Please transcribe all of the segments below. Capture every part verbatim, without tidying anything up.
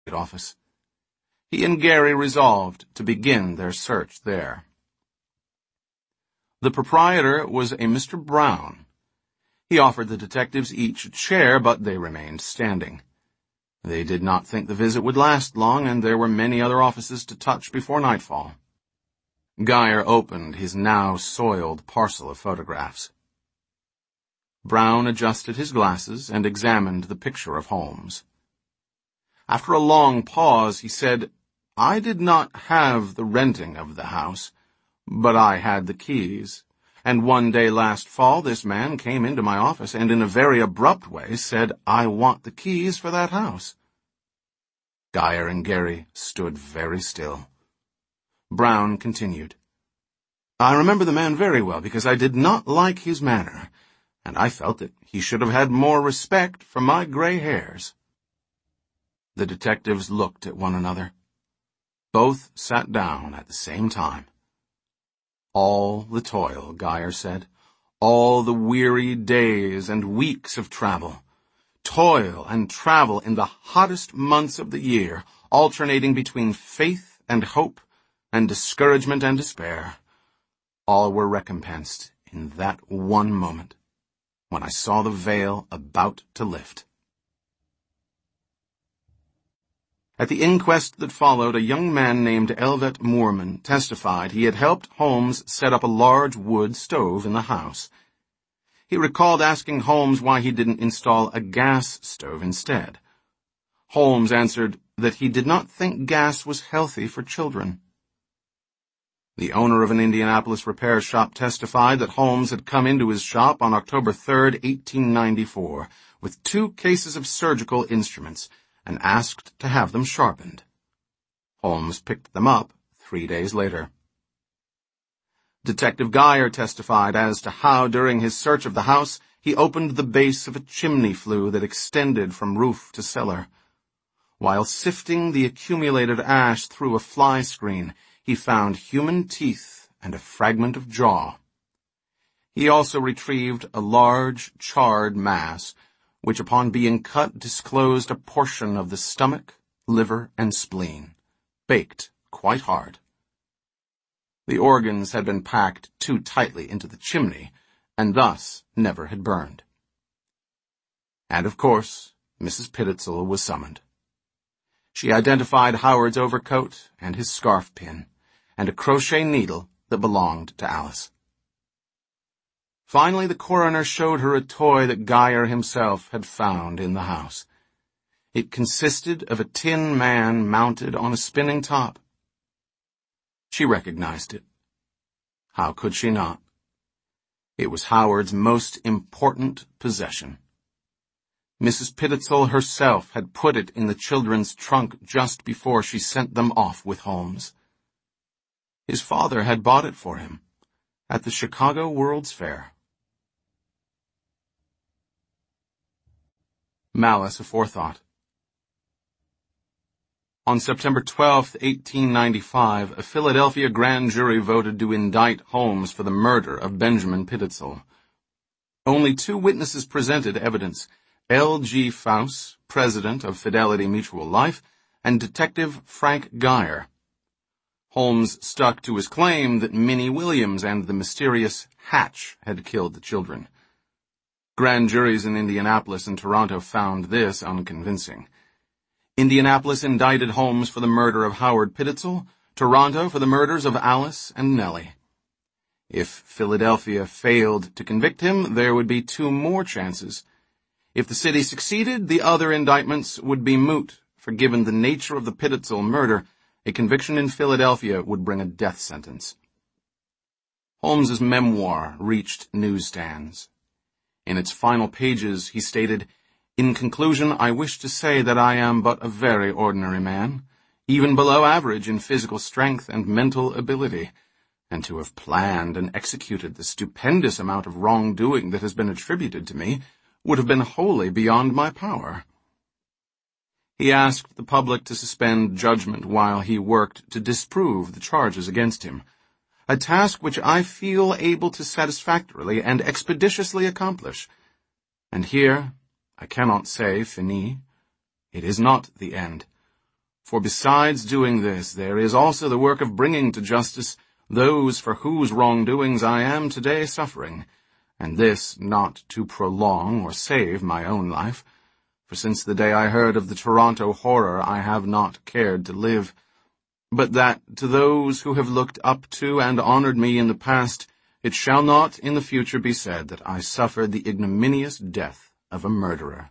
office. He and Gary resolved to begin their search there. The proprietor was a Mister Brown. He offered the detectives each a chair, but they remained standing. They did not think the visit would last long, and there were many other offices to touch before nightfall. Geyer opened his now soiled parcel of photographs. Brown adjusted his glasses and examined the picture of Holmes. After a long pause, he said, "I did not have the renting of the house, but I had the keys, and one day last fall this man came into my office and in a very abrupt way said, 'I want the keys for that house.'" Geyer and Gary stood very still. Brown continued, "I remember the man very well because I did not like his manner, and I felt that he should have had more respect for my gray hairs." The detectives looked at one another. Both sat down at the same time. "All the toil," Geyer said, "all the weary days and weeks of travel. Toil and travel in the hottest months of the year, alternating between faith and hope and discouragement and despair. All were recompensed in that one moment, when I saw the veil about to lift." At the inquest that followed, a young man named Elvet Moorman testified he had helped Holmes set up a large wood stove in the house. He recalled asking Holmes why he didn't install a gas stove instead. Holmes answered that he did not think gas was healthy for children. The owner of an Indianapolis repair shop testified that Holmes had come into his shop on October third, eighteen ninety-four, with two cases of surgical instruments, and asked to have them sharpened. Holmes picked them up three days later. Detective Geyer testified as to how, during his search of the house, he opened the base of a chimney flue that extended from roof to cellar. While sifting the accumulated ash through a fly screen, he found human teeth and a fragment of jaw. He also retrieved a large, charred mass, which upon being cut disclosed a portion of the stomach, liver, and spleen, baked quite hard. The organs had been packed too tightly into the chimney, and thus never had burned. And of course, Missus Pittitzel was summoned. She identified Howard's overcoat and his scarf pin, and a crochet needle that belonged to Alice. Finally, the coroner showed her a toy that Geyer himself had found in the house. It consisted of a tin man mounted on a spinning top. She recognized it. How could she not? It was Howard's most important possession. Missus Pittitzel herself had put it in the children's trunk just before she sent them off with Holmes. His father had bought it for him at the Chicago World's Fair. Malice aforethought. On September twelfth, eighteen ninety-five, a Philadelphia grand jury voted to indict Holmes for the murder of Benjamin Pittitzel. Only two witnesses presented evidence: L G Faust, president of Fidelity Mutual Life, and Detective Frank Geyer. Holmes stuck to his claim that Minnie Williams and the mysterious Hatch had killed the children. Grand juries in Indianapolis and Toronto found this unconvincing. Indianapolis indicted Holmes for the murder of Howard Pittitzel, Toronto for the murders of Alice and Nellie. If Philadelphia failed to convict him, there would be two more chances. If the city succeeded, the other indictments would be moot, for given the nature of the Pittitzel murder, a conviction in Philadelphia would bring a death sentence. Holmes's memoir reached newsstands. In its final pages, he stated, "In conclusion, I wish to say that I am but a very ordinary man, even below average in physical strength and mental ability, and to have planned and executed the stupendous amount of wrongdoing that has been attributed to me would have been wholly beyond my power." He asked the public to suspend judgment while he worked to disprove the charges against him, a task which I feel able to satisfactorily and expeditiously accomplish. And here I cannot say finis. It is not the end, For besides doing this, there is also the work of bringing to justice those for whose wrongdoings I am today suffering, and this not to prolong or save my own life, for since the day I heard of the Toronto horror I have not cared to live, but that to those who have looked up to and honored me in the past, it shall not in the future be said that I suffered the ignominious death of a murderer.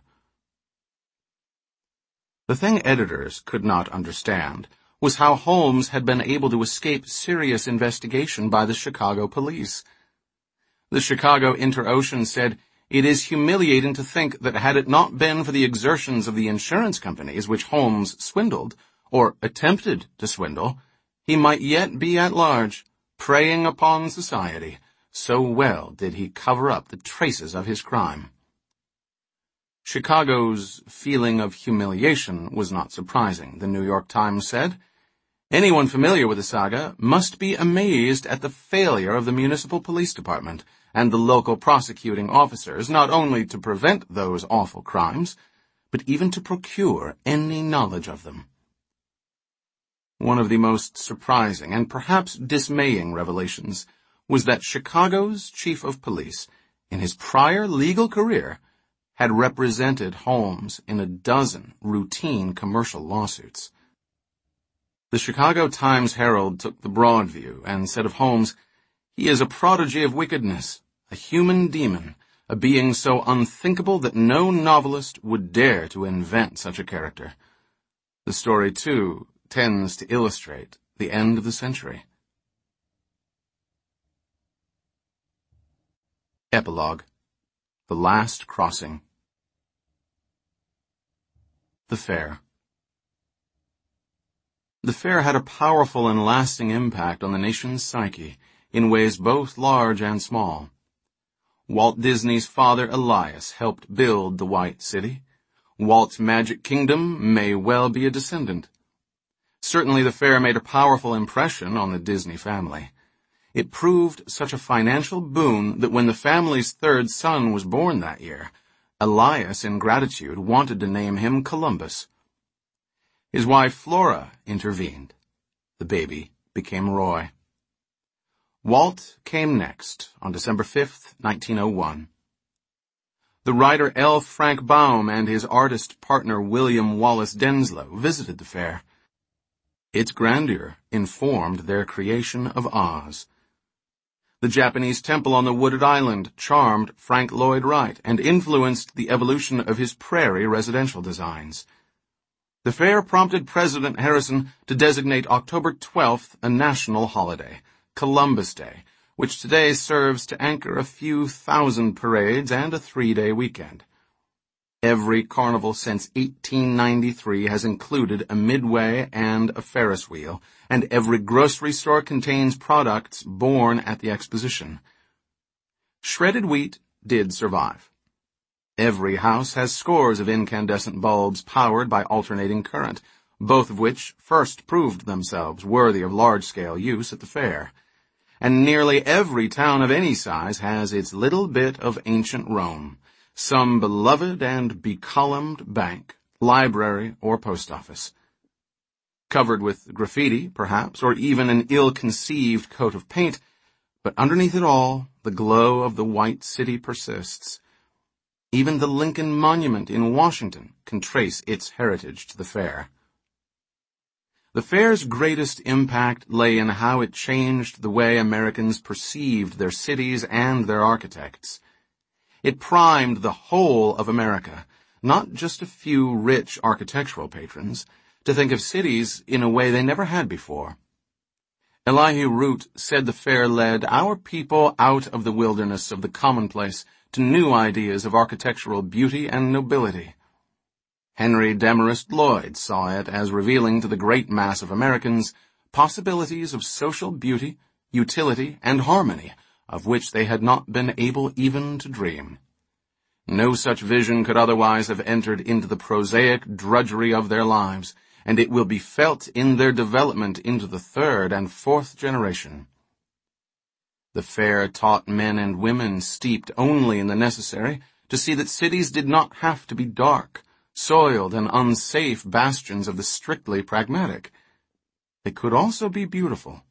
The thing editors could not understand was how Holmes had been able to escape serious investigation by the Chicago police. The Chicago Inter-Ocean said, "It is humiliating to think that had it not been for the exertions of the insurance companies which Holmes swindled, or attempted to swindle, he might yet be at large, preying upon society, so well did he cover up the traces of his crime." Chicago's feeling of humiliation was not surprising, the New York Times said. Anyone familiar with the saga must be amazed at the failure of the municipal police department and the local prosecuting officers not only to prevent those awful crimes, but even to procure any knowledge of them. One of the most surprising and perhaps dismaying revelations was that Chicago's chief of police, in his prior legal career, had represented Holmes in a dozen routine commercial lawsuits. The Chicago Times-Herald took the broad view and said of Holmes, "He is a prodigy of wickedness, a human demon, a being so unthinkable that no novelist would dare to invent such a character." The story, too, tends to illustrate the end of the century. Epilogue. The Last Crossing. The Fair. The fair had a powerful and lasting impact on the nation's psyche in ways both large and small. Walt Disney's father Elias helped build the White City. Walt's Magic Kingdom may well be a descendant. Certainly the fair made a powerful impression on the Disney family. It proved such a financial boon that when the family's third son was born that year, Elias, in gratitude, wanted to name him Columbus. His wife Flora intervened. The baby became Roy. Walt came next, on December fifth, nineteen oh one. The writer L. Frank Baum and his artist partner William Wallace Denslow visited the fair. Its grandeur informed their creation of Oz. The Japanese temple on the wooded island charmed Frank Lloyd Wright and influenced the evolution of his prairie residential designs. The fair prompted President Harrison to designate October twelfth a national holiday, Columbus Day, which today serves to anchor a few thousand parades and a three-day weekend. Every carnival since eighteen ninety-three has included a midway and a Ferris wheel, and every grocery store contains products born at the exposition. Shredded wheat did survive. Every house has scores of incandescent bulbs powered by alternating current, both of which first proved themselves worthy of large-scale use at the fair. And nearly every town of any size has its little bit of ancient Rome, some beloved and becolumned bank, library, or post office. Covered with graffiti, perhaps, or even an ill-conceived coat of paint, but underneath it all, the glow of the White City persists. Even the Lincoln Monument in Washington can trace its heritage to the fair. The fair's greatest impact lay in how it changed the way Americans perceived their cities and their architects. It primed the whole of America, not just a few rich architectural patrons, to think of cities in a way they never had before. Elihu Root said the fair led our people out of the wilderness of the commonplace to new ideas of architectural beauty and nobility. Henry Demarest Lloyd saw it as revealing to the great mass of Americans possibilities of social beauty, utility, and harmony of which they had not been able even to dream. No such vision could otherwise have entered into the prosaic drudgery of their lives, and it will be felt in their development into the third and fourth generation. The fair taught men and women steeped only in the necessary to see that cities did not have to be dark, soiled and unsafe bastions of the strictly pragmatic. They could also be beautiful.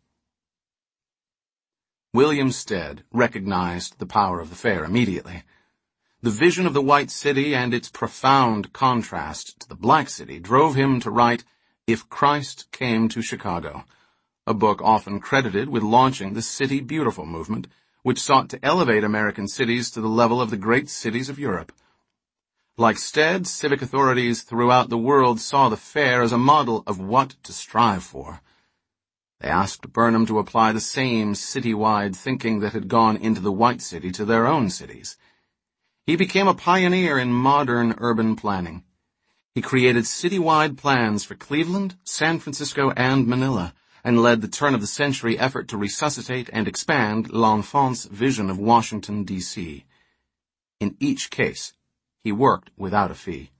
William Stead recognized the power of the fair immediately. The vision of the White City and its profound contrast to the Black City drove him to write If Christ Came to Chicago, a book often credited with launching the City Beautiful movement, which sought to elevate American cities to the level of the great cities of Europe. Like Stead, civic authorities throughout the world saw the fair as a model of what to strive for. They asked Burnham to apply the same citywide thinking that had gone into the White City to their own cities. He became a pioneer in modern urban planning. He created citywide plans for Cleveland, San Francisco, and Manila, and led the turn-of-the-century effort to resuscitate and expand L'Enfant's vision of Washington, D C In each case, he worked without a fee.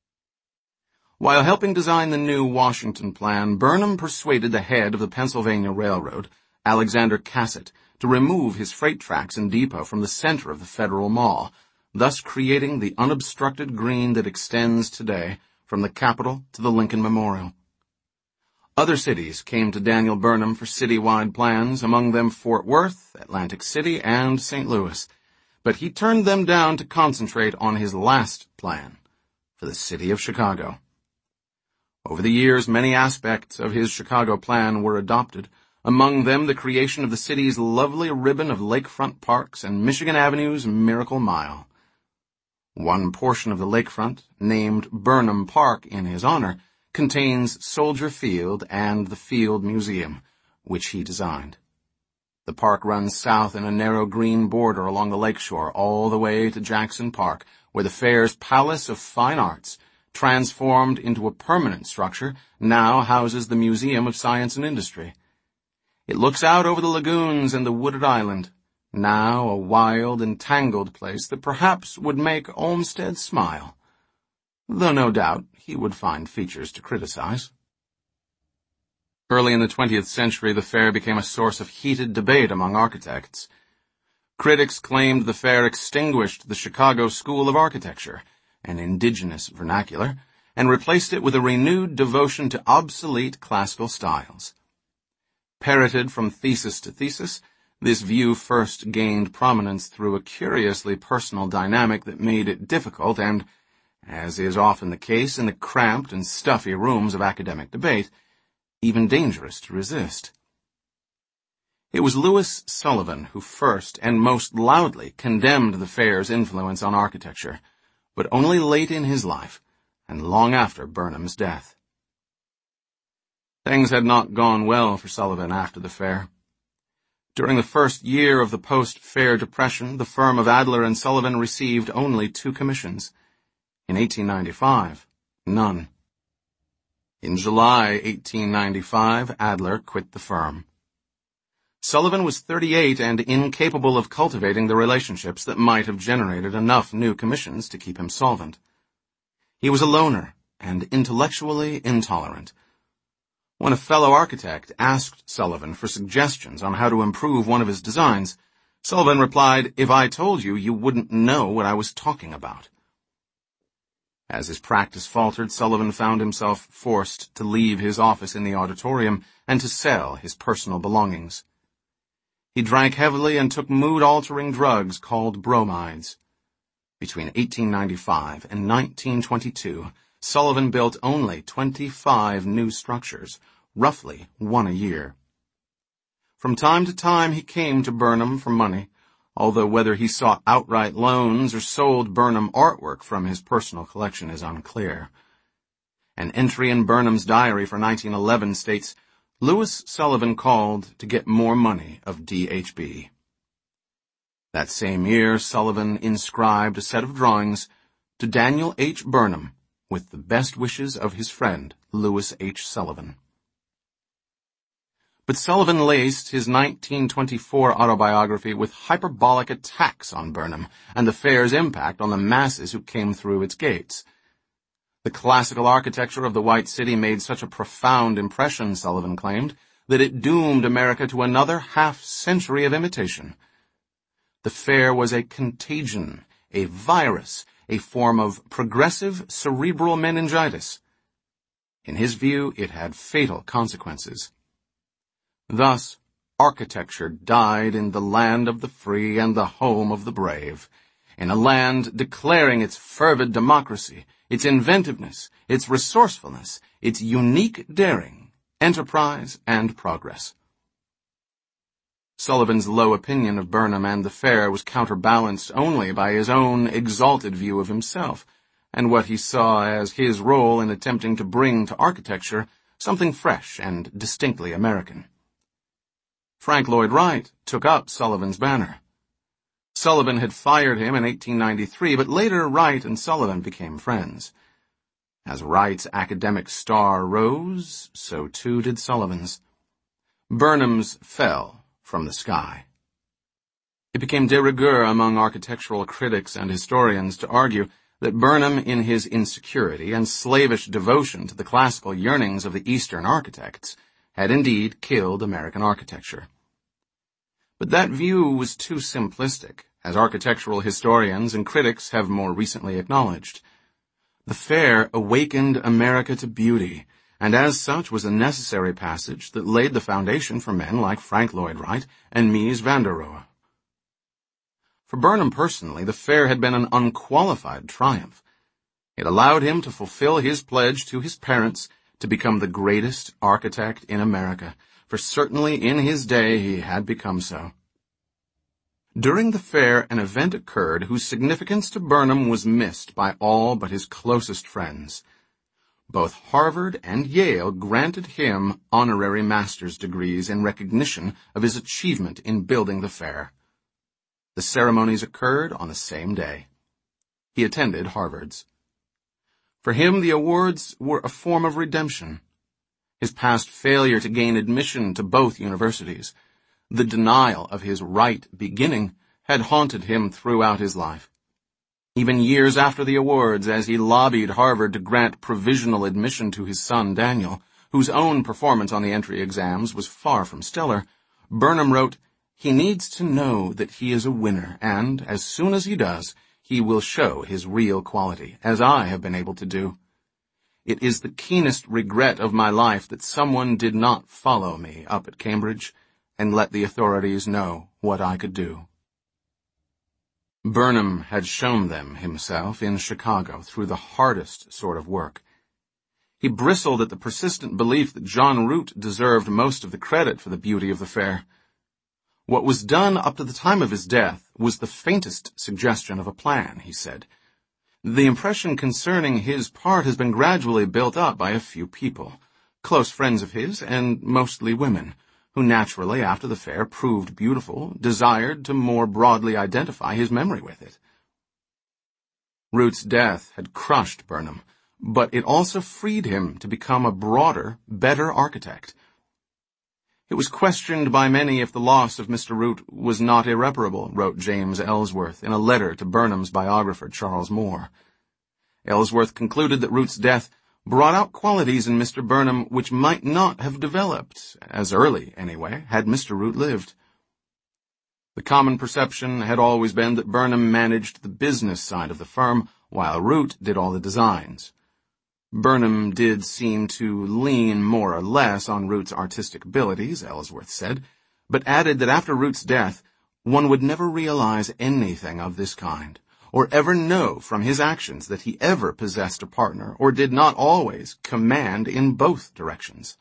While helping design the new Washington plan, Burnham persuaded the head of the Pennsylvania Railroad, Alexander Cassett, to remove his freight tracks and depot from the center of the Federal Mall, thus creating the unobstructed green that extends today from the Capitol to the Lincoln Memorial. Other cities came to Daniel Burnham for citywide plans, among them Fort Worth, Atlantic City, and Saint Louis, but he turned them down to concentrate on his last plan, for the city of Chicago. Over the years, many aspects of his Chicago plan were adopted, among them the creation of the city's lovely ribbon of lakefront parks and Michigan Avenue's Miracle Mile. One portion of the lakefront, named Burnham Park in his honor, contains Soldier Field and the Field Museum, which he designed. The park runs south in a narrow green border along the lakeshore all the way to Jackson Park, where the fair's Palace of Fine Arts, transformed into a permanent structure, now houses the Museum of Science and Industry. It looks out over the lagoons and the wooded island, now a wild and tangled place that perhaps would make Olmsted smile, though no doubt he would find features to criticize. Early in the twentieth century, the fair became a source of heated debate among architects. Critics claimed the fair extinguished the Chicago School of Architecture, an indigenous vernacular, and replaced it with a renewed devotion to obsolete classical styles. Parroted from thesis to thesis, this view first gained prominence through a curiously personal dynamic that made it difficult and, as is often the case in the cramped and stuffy rooms of academic debate, even dangerous to resist. It was Louis Sullivan who first and most loudly condemned the fair's influence on architecture, but only late in his life, and long after Burnham's death. Things had not gone well for Sullivan after the fair. During the first year of the post-fair depression, the firm of Adler and Sullivan received only two commissions. In eighteen ninety-five, none. In July eighteen ninety-five, Adler quit the firm. Sullivan was thirty-eight and incapable of cultivating the relationships that might have generated enough new commissions to keep him solvent. He was a loner and intellectually intolerant. When a fellow architect asked Sullivan for suggestions on how to improve one of his designs, Sullivan replied, "If I told you, you wouldn't know what I was talking about." As his practice faltered, Sullivan found himself forced to leave his office in the auditorium and to sell his personal belongings. He drank heavily and took mood-altering drugs called bromides. Between eighteen ninety-five and nineteen twenty-two, Sullivan built only twenty-five new structures, roughly one a year. From time to time he came to Burnham for money, although whether he sought outright loans or sold Burnham artwork from his personal collection is unclear. An entry in Burnham's diary for nineteen eleven states, "Louis Sullivan called to get more money of D H B" That same year, Sullivan inscribed a set of drawings to Daniel H. Burnham, with the best wishes of his friend, Louis H. Sullivan. But Sullivan laced his nineteen twenty-four autobiography with hyperbolic attacks on Burnham and the fair's impact on the masses who came through its gates. The classical architecture of the White City made such a profound impression, Sullivan claimed, that it doomed America to another half-century of imitation. The fair was a contagion, a virus, a form of progressive cerebral meningitis. In his view, it had fatal consequences. Thus, architecture died in the land of the free and the home of the brave, in a land declaring its fervid democracy, its inventiveness, its resourcefulness, its unique daring, enterprise, and progress. Sullivan's low opinion of Burnham and the fair was counterbalanced only by his own exalted view of himself, and what he saw as his role in attempting to bring to architecture something fresh and distinctly American. Frank Lloyd Wright took up Sullivan's banner. Sullivan had fired him in eighteen ninety-three, but later Wright and Sullivan became friends. As Wright's academic star rose, so too did Sullivan's. Burnham's fell from the sky. It became de rigueur among architectural critics and historians to argue that Burnham, in his insecurity and slavish devotion to the classical yearnings of the Eastern architects, had indeed killed American architecture. But that view was too simplistic, as architectural historians and critics have more recently acknowledged. The fair awakened America to beauty, and as such was a necessary passage that laid the foundation for men like Frank Lloyd Wright and Mies van der Rohe. For Burnham personally, the fair had been an unqualified triumph. It allowed him to fulfill his pledge to his parents to become the greatest architect in America, for certainly in his day he had become so. During the fair, an event occurred whose significance to Burnham was missed by all but his closest friends. Both Harvard and Yale granted him honorary master's degrees in recognition of his achievement in building the fair. The ceremonies occurred on the same day. He attended Harvard's. For him, the awards were a form of redemption. His past failure to gain admission to both universities, the denial of his right beginning, had haunted him throughout his life. Even years after the awards, as he lobbied Harvard to grant provisional admission to his son Daniel, whose own performance on the entry exams was far from stellar, Burnham wrote, "He needs to know that he is a winner, and, as soon as he does, he will show his real quality, as I have been able to do. It is the keenest regret of my life that someone did not follow me up at Cambridge and let the authorities know what I could do." Burnham had shown them himself in Chicago through the hardest sort of work. He bristled at the persistent belief that John Root deserved most of the credit for the beauty of the fair. What was done up to the time of his death was the faintest suggestion of a plan, he said. The impression concerning his part has been gradually built up by a few people, close friends of his and mostly women, who naturally, after the fair proved beautiful, desired to more broadly identify his memory with it. Root's death had crushed Burnham, but it also freed him to become a broader, better architect. It was questioned by many if the loss of Mister Root was not irreparable, wrote James Ellsworth in a letter to Burnham's biographer Charles Moore. Ellsworth concluded that Root's death brought out qualities in Mister Burnham which might not have developed, as early, anyway, had Mister Root lived. The common perception had always been that Burnham managed the business side of the firm, while Root did all the designs. Burnham did seem to lean more or less on Root's artistic abilities, Ellsworth said, but added that after Root's death, one would never realize anything of this kind, or ever know from his actions that he ever possessed a partner, or did not always command in both directions.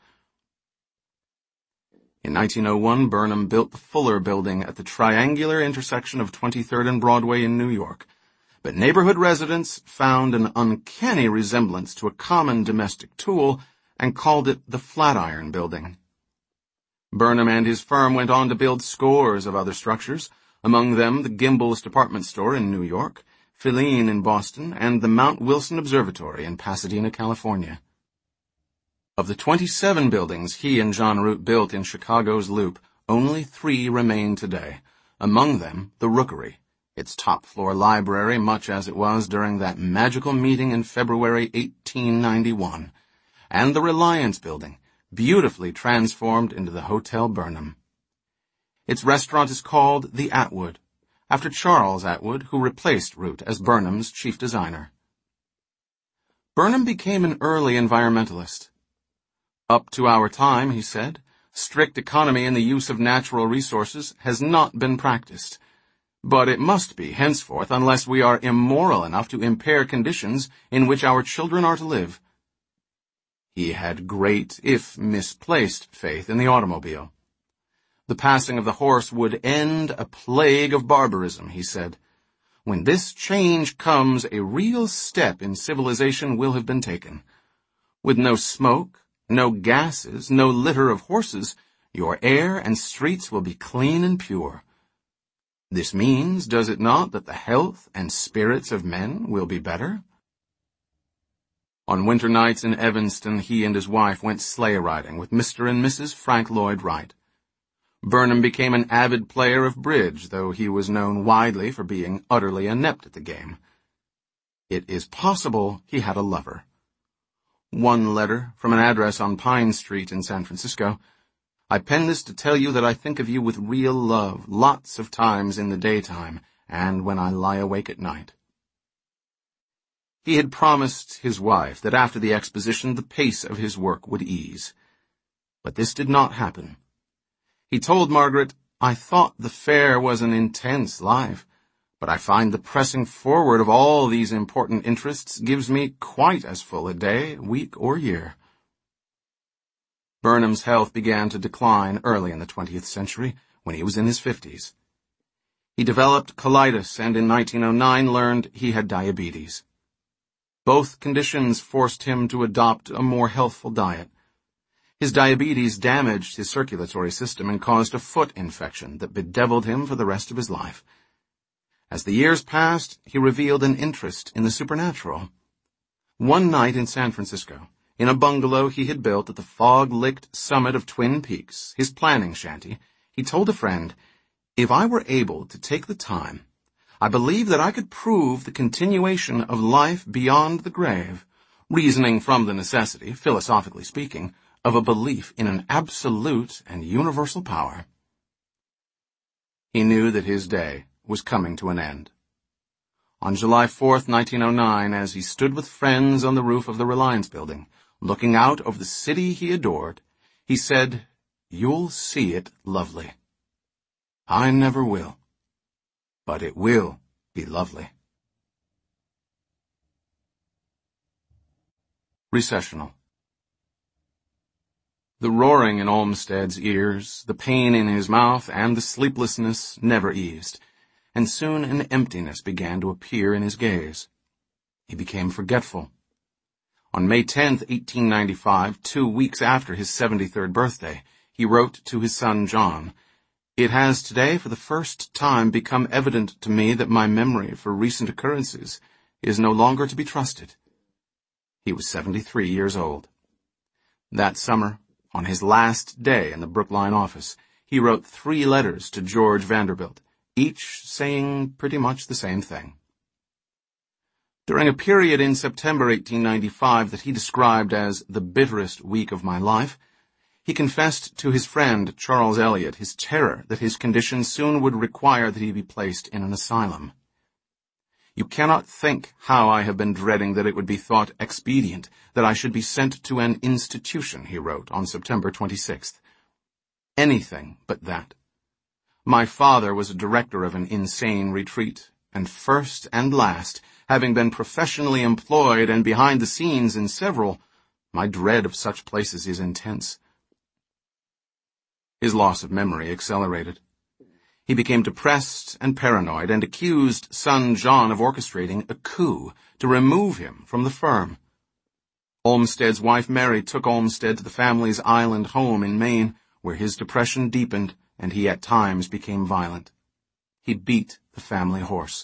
In nineteen oh one, Burnham built the Fuller Building at the triangular intersection of twenty-third and Broadway in New York, but neighborhood residents found an uncanny resemblance to a common domestic tool and called it the Flatiron Building. Burnham and his firm went on to build scores of other structures, among them the Gimbel's department store in New York, Filene in Boston, and the Mount Wilson Observatory in Pasadena, California. Of the twenty-seven buildings he and John Root built in Chicago's Loop, only three remain today, among them the Rookery, its top-floor library much as it was during that magical meeting in February eighteen ninety-one, and the Reliance Building, beautifully transformed into the Hotel Burnham. Its restaurant is called the Atwood, after Charles Atwood, who replaced Root as Burnham's chief designer. Burnham became an early environmentalist. Up to our time, he said, strict economy in the use of natural resources has not been practiced, but it must be henceforth unless we are immoral enough to impair conditions in which our children are to live. He had great, if misplaced, faith in the automobile. The passing of the horse would end a plague of barbarism, he said. When this change comes, a real step in civilization will have been taken. With no smoke, no gases, no litter of horses, your air and streets will be clean and pure. This means, does it not, that the health and spirits of men will be better? On winter nights in Evanston, he and his wife went sleigh riding with Mister and Missus Frank Lloyd Wright. Burnham became an avid player of bridge, though he was known widely for being utterly inept at the game. It is possible he had a lover. One letter from an address on Pine Street in San Francisco. I pen this to tell you that I think of you with real love, lots of times in the daytime, and when I lie awake at night. He had promised his wife that after the exposition the pace of his work would ease. But this did not happen. He told Margaret, I thought the fair was an intense life, but I find the pressing forward of all these important interests gives me quite as full a day, week, or year. Burnham's health began to decline early in the twentieth century, when he was in his fifties. He developed colitis and in nineteen oh nine learned he had diabetes. Both conditions forced him to adopt a more healthful diet. His diabetes damaged his circulatory system and caused a foot infection that bedeviled him for the rest of his life. As the years passed, he revealed an interest in the supernatural. One night in San Francisco, in a bungalow he had built at the fog-licked summit of Twin Peaks, his planning shanty, he told a friend, If I were able to take the time, I believe that I could prove the continuation of life beyond the grave, reasoning from the necessity, philosophically speaking, of a belief in an absolute and universal power. He knew that his day was coming to an end. On July fourth, nineteen oh nine, as he stood with friends on the roof of the Reliance building, looking out over the city he adored, he said, You'll see it lovely. I never will, but it will be lovely. Recessional. The roaring in Olmsted's ears, the pain in his mouth, and the sleeplessness never eased, and soon an emptiness began to appear in his gaze. He became forgetful. On May tenth, eighteen ninety-five, two weeks after his seventy-third birthday, he wrote to his son John, It has today for the first time become evident to me that my memory for recent occurrences is no longer to be trusted. He was seventy-three years old. That summer, on his last day in the Brookline office, he wrote three letters to George Vanderbilt, each saying pretty much the same thing. During a period in September eighteen ninety-five that he described as the bitterest week of my life, he confessed to his friend Charles Eliot his terror that his condition soon would require that he be placed in an asylum. You cannot think how I have been dreading that it would be thought expedient that I should be sent to an institution, he wrote on September twenty-sixth. Anything but that. My father was a director of an insane retreat, and first and last, having been professionally employed and behind the scenes in several, my dread of such places is intense. His loss of memory accelerated. He became depressed and paranoid and accused son John of orchestrating a coup to remove him from the firm. Olmsted's wife Mary took Olmsted to the family's island home in Maine, where his depression deepened and he at times became violent. He beat the family horse.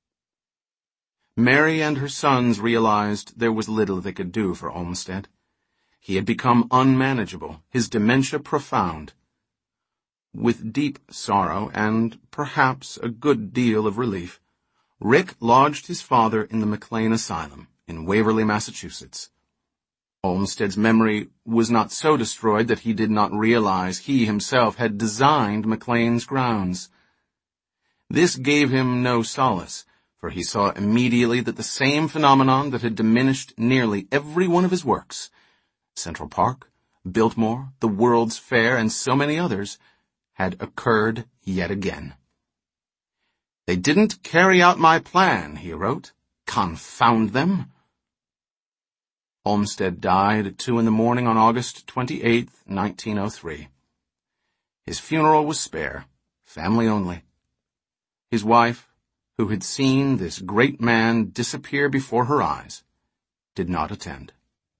Mary and her sons realized there was little they could do for Olmsted. He had become unmanageable, his dementia profound. With deep sorrow and perhaps a good deal of relief, Rick lodged his father in the McLean Asylum in Waverly, Massachusetts. Olmsted's memory was not so destroyed that he did not realize he himself had designed McLean's grounds. This gave him no solace, for he saw immediately that the same phenomenon that had diminished nearly every one of his works, Central Park, Biltmore, the World's Fair, and so many others, had occurred yet again. "They didn't carry out my plan," he wrote. "Confound them." Olmsted died at two in the morning on August twenty-eighth, nineteen oh three. His funeral was spare, family only. His wife, who had seen this great man disappear before her eyes, did not attend.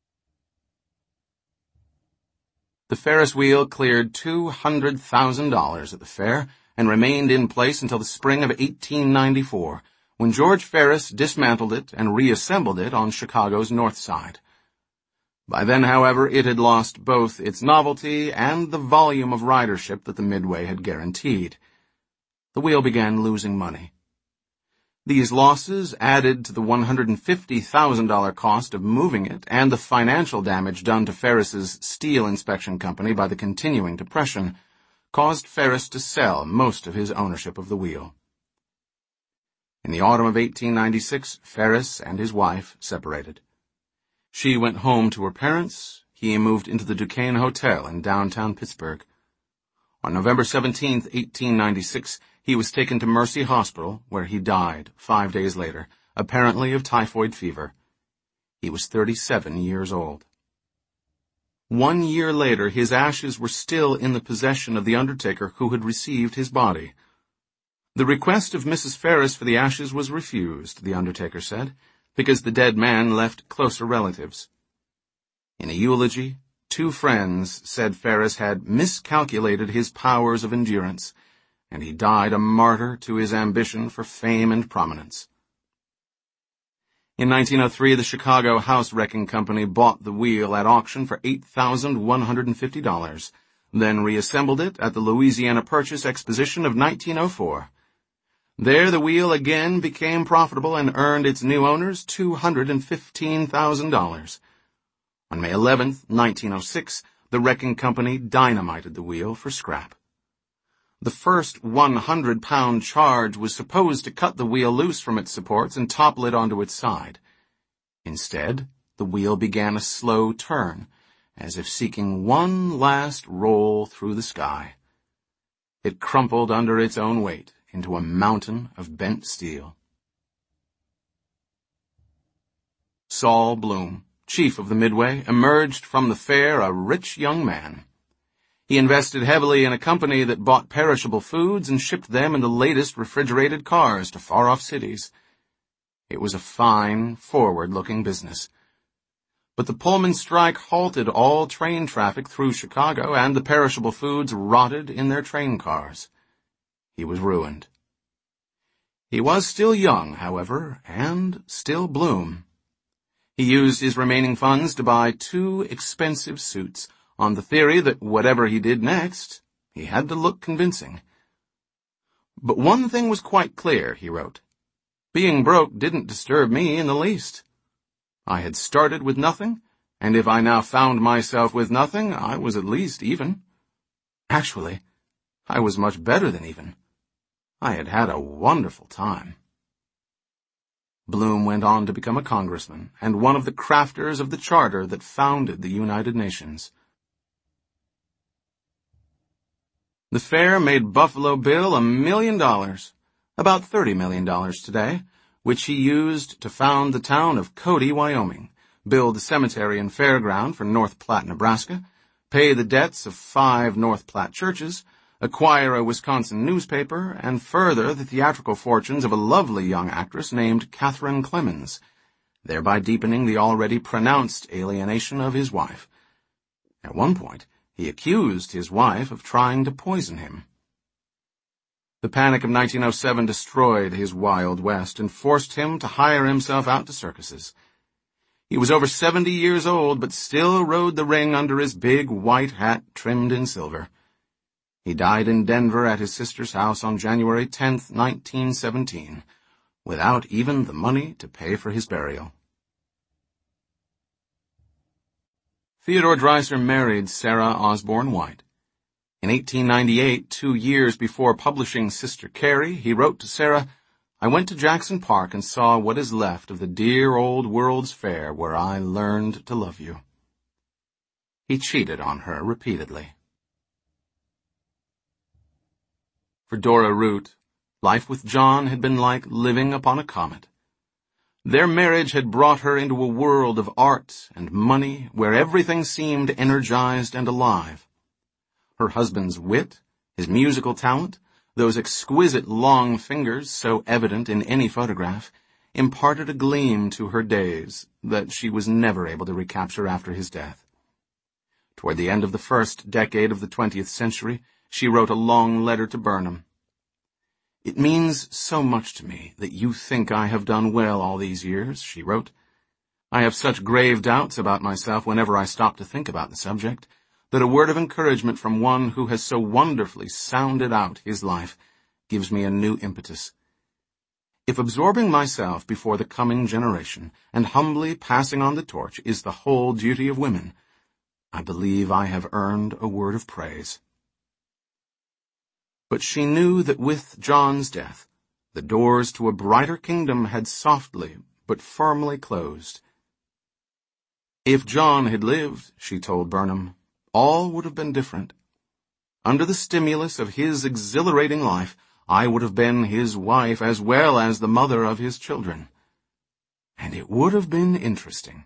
The Ferris wheel cleared two hundred thousand dollars at the fair and remained in place until the spring of eighteen ninety-four, when George Ferris dismantled it and reassembled it on Chicago's North Side. By then, however, it had lost both its novelty and the volume of ridership that the Midway had guaranteed. The wheel began losing money. These losses, added to the one hundred fifty thousand dollars cost of moving it and the financial damage done to Ferris's steel inspection company by the continuing depression, caused Ferris to sell most of his ownership of the wheel. In the autumn of eighteen ninety-six, Ferris and his wife separated. She went home to her parents. He moved into the Duquesne Hotel in downtown Pittsburgh. On November seventeenth, eighteen ninety-six, he was taken to Mercy Hospital, where he died five days later, apparently of typhoid fever. He was thirty-seven years old. One year later, his ashes were still in the possession of the undertaker who had received his body. The request of Missus Ferris for the ashes was refused, the undertaker said, because the dead man left closer relatives. In a eulogy, two friends said Ferris had miscalculated his powers of endurance, and he died a martyr to his ambition for fame and prominence. In nineteen oh three, the Chicago House Wrecking Company bought the wheel at auction for eight thousand one hundred fifty dollars, then reassembled it at the Louisiana Purchase Exposition of nineteen oh four. There the wheel again became profitable and earned its new owners two hundred fifteen thousand dollars. On May eleventh, nineteen oh six, the Wrecking Company dynamited the wheel for scrap. The first one hundred pound charge was supposed to cut the wheel loose from its supports and topple it onto its side. Instead, the wheel began a slow turn, as if seeking one last roll through the sky. It crumpled under its own weight into a mountain of bent steel. Saul Bloom, chief of the Midway, emerged from the fair a rich young man. He invested heavily in a company that bought perishable foods and shipped them in the latest refrigerated cars to far-off cities. It was a fine, forward-looking business. But the Pullman strike halted all train traffic through Chicago, and the perishable foods rotted in their train cars. He was ruined. He was still young, however, and still Bloom. He used his remaining funds to buy two expensive suits, on the theory that whatever he did next, he had to look convincing. But one thing was quite clear, he wrote. Being broke didn't disturb me in the least. I had started with nothing, and if I now found myself with nothing, I was at least even. Actually, I was much better than even. I had had a wonderful time. Bloom went on to become a congressman and one of the crafters of the charter that founded the United Nations. The fair made Buffalo Bill a million dollars, about thirty million dollars today, which he used to found the town of Cody, Wyoming, build a cemetery and fairground for North Platte, Nebraska, pay the debts of five North Platte churches, acquire a Wisconsin newspaper, and further the theatrical fortunes of a lovely young actress named Catherine Clemens, thereby deepening the already pronounced alienation of his wife. At one point, he accused his wife of trying to poison him. The panic of nineteen oh seven destroyed his Wild West and forced him to hire himself out to circuses. He was over seventy years old, but still rode the ring under his big white hat trimmed in silver. He died in Denver at his sister's house on January tenth, nineteen seventeen, without even the money to pay for his burial. Theodore Dreiser married Sarah Osborne White. In eighteen ninety-eight, two years before publishing Sister Carrie, he wrote to Sarah, "I went to Jackson Park and saw what is left of the dear old World's Fair where I learned to love you." He cheated on her repeatedly. For Dora Root, life with John had been like living upon a comet. Their marriage had brought her into a world of art and money where everything seemed energized and alive. Her husband's wit, his musical talent, those exquisite long fingers so evident in any photograph, imparted a gleam to her days that she was never able to recapture after his death. Toward the end of the first decade of the twentieth century, she wrote a long letter to Burnham. "It means so much to me that you think I have done well all these years," she wrote. "I have such grave doubts about myself whenever I stop to think about the subject, that a word of encouragement from one who has so wonderfully sounded out his life gives me a new impetus. If absorbing myself before the coming generation and humbly passing on the torch is the whole duty of women, I believe I have earned a word of praise." But she knew that with John's death, the doors to a brighter kingdom had softly but firmly closed. If John had lived, she told Burnham, all would have been different. Under the stimulus of his exhilarating life, I would have been his wife as well as the mother of his children. And it would have been interesting.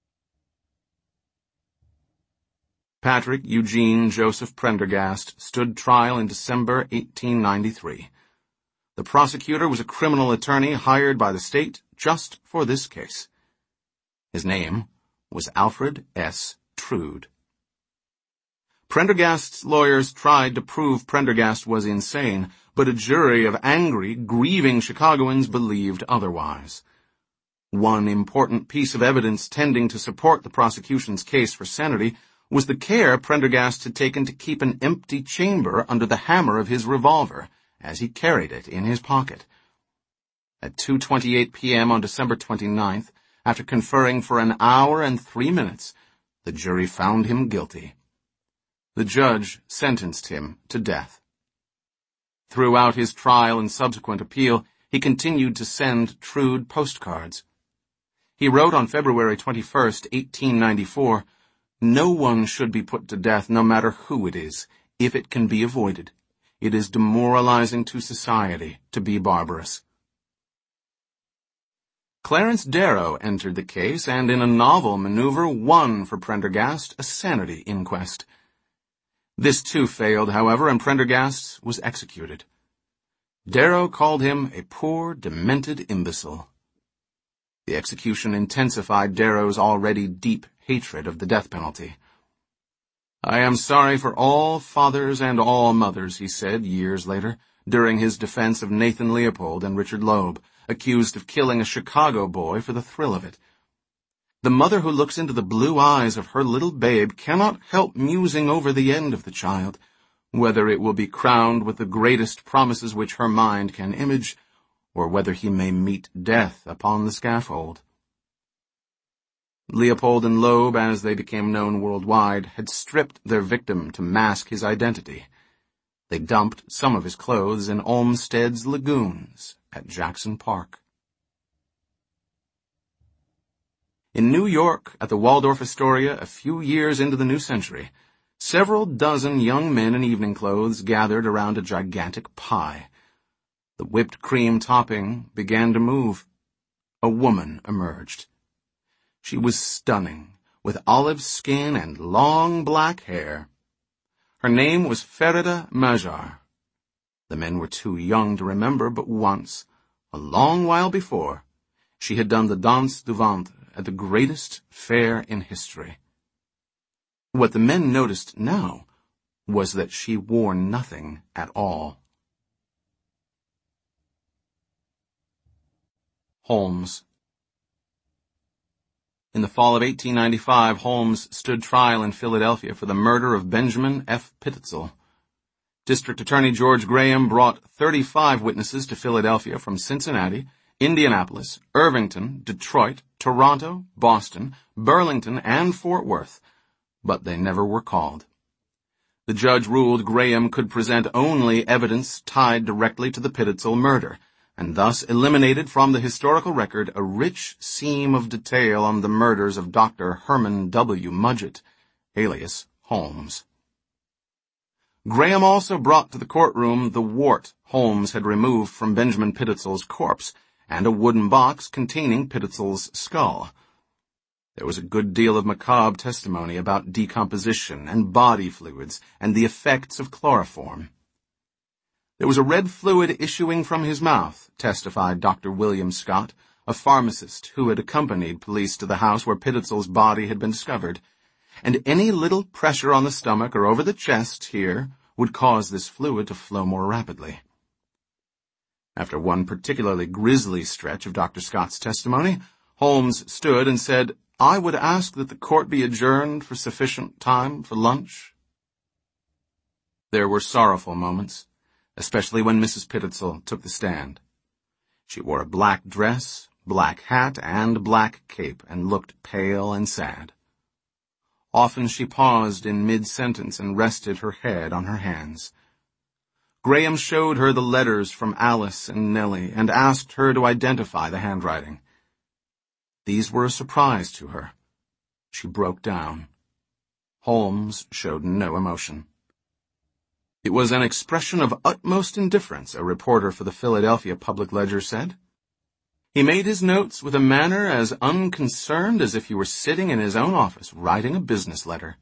Patrick Eugene Joseph Prendergast stood trial in December eighteen ninety-three. The prosecutor was a criminal attorney hired by the state just for this case. His name was Alfred S. Trude. Prendergast's lawyers tried to prove Prendergast was insane, but a jury of angry, grieving Chicagoans believed otherwise. One important piece of evidence tending to support the prosecution's case for sanity was the care Prendergast had taken to keep an empty chamber under the hammer of his revolver, as he carried it in his pocket. At two twenty-eight p.m. on December twenty-ninth, after conferring for an hour and three minutes, the jury found him guilty. The judge sentenced him to death. Throughout his trial and subsequent appeal, he continued to send Trude postcards. He wrote on February twenty-first, eighteen ninety-four, "No one should be put to death, no matter who it is, if it can be avoided. It is demoralizing to society to be barbarous." Clarence Darrow entered the case and, in a novel maneuver, won for Prendergast a sanity inquest. This too failed, however, and Prendergast was executed. Darrow called him a poor, demented imbecile. The execution intensified Darrow's already deep hatred of the death penalty. "I am sorry for all fathers and all mothers," he said years later, during his defense of Nathan Leopold and Richard Loeb, accused of killing a Chicago boy for the thrill of it. The mother who looks into the blue eyes of her little babe cannot help musing over the end of the child, whether it will be crowned with the greatest promises which her mind can image, or whether he may meet death upon the scaffold. Leopold and Loeb, as they became known worldwide, had stripped their victim to mask his identity. They dumped some of his clothes in Olmsted's lagoons at Jackson Park. In New York, at the Waldorf Astoria, a few years into the new century, several dozen young men in evening clothes gathered around a gigantic pie. The whipped cream topping began to move. A woman emerged. She was stunning, with olive skin and long black hair. Her name was Ferida Majar. The men were too young to remember, but once, a long while before, she had done the danse du ventre at the greatest fair in history. What the men noticed now was that she wore nothing at all. Holmes. In the fall of eighteen ninety-five, Holmes stood trial in Philadelphia for the murder of Benjamin F. Pitzel. District Attorney George Graham brought thirty-five witnesses to Philadelphia from Cincinnati, Indianapolis, Irvington, Detroit, Toronto, Boston, Burlington, and Fort Worth, but they never were called. The judge ruled Graham could present only evidence tied directly to the Pitezel murder, and thus eliminated from the historical record a rich seam of detail on the murders of Doctor Herman W. Mudgett, alias Holmes. Graham also brought to the courtroom the wart Holmes had removed from Benjamin Pititzel's corpse, and a wooden box containing Pititzel's skull. There was a good deal of macabre testimony about decomposition and body fluids and the effects of chloroform. There was a red fluid issuing from his mouth, testified Doctor William Scott, a pharmacist who had accompanied police to the house where Pititzel's body had been discovered, and any little pressure on the stomach or over the chest here would cause this fluid to flow more rapidly. After one particularly grisly stretch of Doctor Scott's testimony, Holmes stood and said, "I would ask that the court be adjourned for sufficient time for lunch." There were sorrowful moments, especially when Missus Pititzel took the stand. She wore a black dress, black hat, and black cape, and looked pale and sad. Often she paused in mid-sentence and rested her head on her hands. Graham showed her the letters from Alice and Nellie and asked her to identify the handwriting. These were a surprise to her. She broke down. Holmes showed no emotion. It was an expression of utmost indifference, a reporter for the Philadelphia Public Ledger said. He made his notes with a manner as unconcerned as if he were sitting in his own office writing a business letter.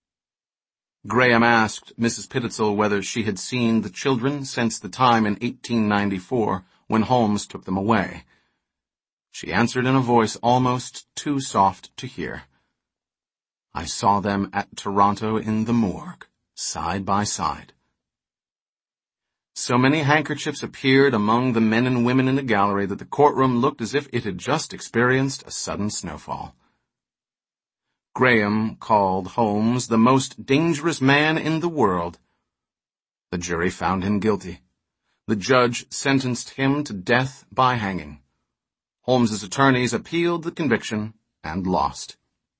Graham asked Missus Pititzel whether she had seen the children since the time in eighteen ninety-four when Holmes took them away. She answered in a voice almost too soft to hear. "I saw them at Toronto in the morgue, side by side." So many handkerchiefs appeared among the men and women in the gallery that the courtroom looked as if it had just experienced a sudden snowfall. Graham called Holmes the most dangerous man in the world. The jury found him guilty. The judge sentenced him to death by hanging. Holmes's attorneys appealed the conviction and lost.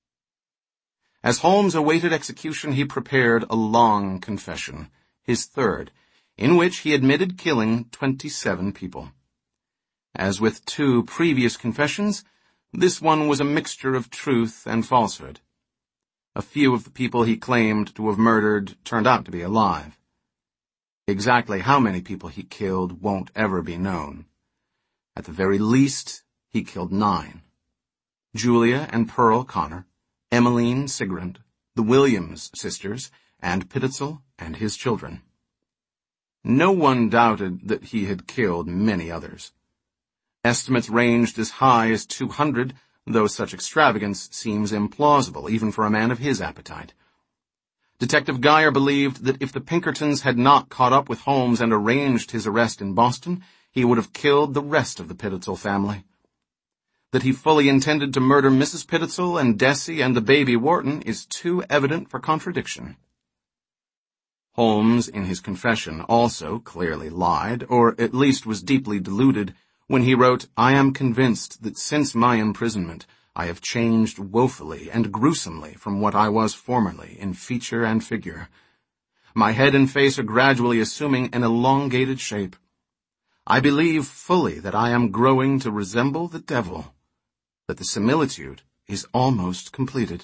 As Holmes awaited execution, he prepared a long confession, his third, in which he admitted killing twenty-seven people. As with two previous confessions, this one was a mixture of truth and falsehood. A few of the people he claimed to have murdered turned out to be alive. Exactly how many people he killed won't ever be known. At the very least, he killed nine. Julia and Pearl Connor, Emmeline Sigrand, the Williams sisters, and Pititzel and his children. No one doubted that he had killed many others. Estimates ranged as high as two hundred, though such extravagance seems implausible even for a man of his appetite. Detective Geyer believed that if the Pinkertons had not caught up with Holmes and arranged his arrest in Boston, he would have killed the rest of the Pititzel family. That he fully intended to murder Missus Pititzel and Desi and the baby Wharton is too evident for contradiction. Holmes, in his confession, also clearly lied, or at least was deeply deluded, when he wrote, "I am convinced that since my imprisonment I have changed woefully and gruesomely from what I was formerly in feature and figure. My head and face are gradually assuming an elongated shape. I believe fully that I am growing to resemble the devil, that the similitude is almost completed."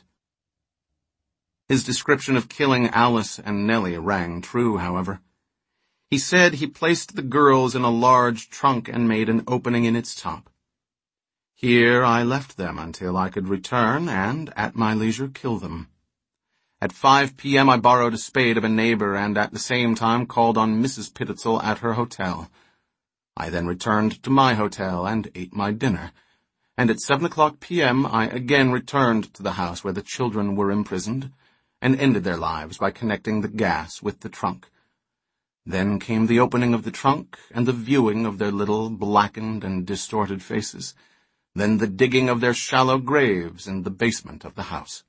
His description of killing Alice and Nellie rang true, however. He said he placed the girls in a large trunk and made an opening in its top. Here I left them until I could return and, at my leisure, kill them. At five p.m. I borrowed a spade of a neighbor and at the same time called on Missus Pititzel at her hotel. I then returned to my hotel and ate my dinner, and at seven o'clock p.m. I again returned to the house where the children were imprisoned, and ended their lives by connecting the gas with the trunk. Then came the opening of the trunk and the viewing of their little blackened and distorted faces, then the digging of their shallow graves in the basement of the house.